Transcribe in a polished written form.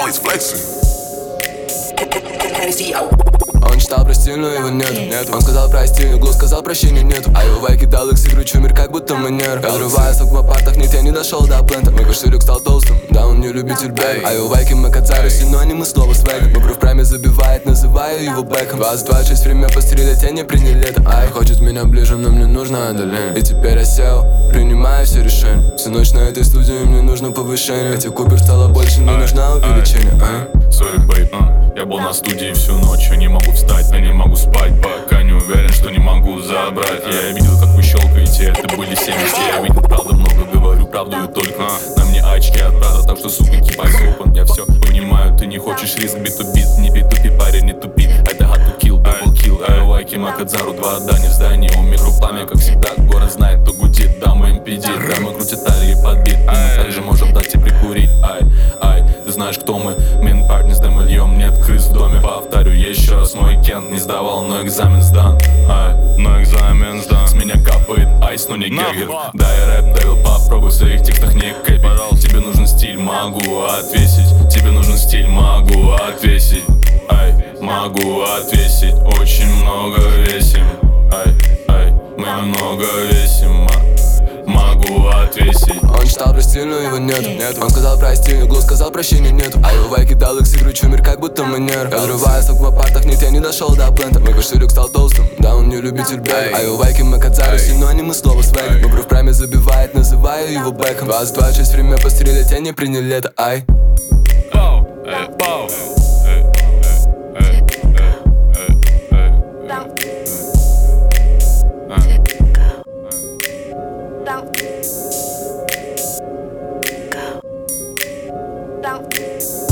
always flexing. Он читал про стиль, но его нет. Он сказал прости, углу сказал прощения нет. А его вайки дал их, игручу мир, как будто манер. Разрываясь в аквапартах, нет, я не дошел до плента. Мой кошелек стал толстым, да он не любитель бэк. А его вайки макацары, синонимы слова свэг. Бобру в прайме забивает, называю его бэком. 22-6, время пострелять, я не приняли это. Ай, хочет меня ближе, но мне нужно отдаление. И теперь я сел, принимаю все решения. Всю ночь на этой студии мне нужно повышение. Хотя Купер стало больше, не нужна увеличение. Sorry, babe, я был на студии всю ночь, я не могу встать, я не могу спать, пока не уверен, что не могу забрать. Я видел, как вы щелкаете, это были 70. Я видел, правда, много говорю, правду и только. На мне очки от брата, так что, сука, keep eyes open. Я все понимаю, ты не хочешь риск, бит to beat. Не битупи, парень, не тупи. Это hard to kill, double kill. Айвайки, Макадзару, 2 дани в здании. У микро пламя, как всегда, город знает, кто гудит. Дамы МПД, дамы крутят талии под бит. Мы также можем дать тебе прикурить. Ай, ты знаешь, кто мы. Мин парни с демольем, нет крыс в доме. Повторю еще раз, мой Кент не сдавал, но экзамен сдан. Но экзамен сдан. С меня капает айс, но не гэггер. Дай рэп, Дэвил, попробуй в своих текстах не кэпить. Тебе нужен стиль, могу отвесить. Тебе нужен стиль, могу отвесить. Могу отвесить. Очень много весим. Мы много весим. Могу отвесить. Он читал про стиль, но его нет. Он сказал прости, углу сказал прощения нет. А его вайки дал их, игручу мир, как будто манер. Разрываясь в аквапартах, нет, я не дошел до плента. Мой кошелек стал толстым, да он не любитель бэк. А его вайки макацары, синонимы слова свэг. Бобру в прайме забивает, называю его бэком. 22-6, время пострелять, я не приняли это. Ай. Down.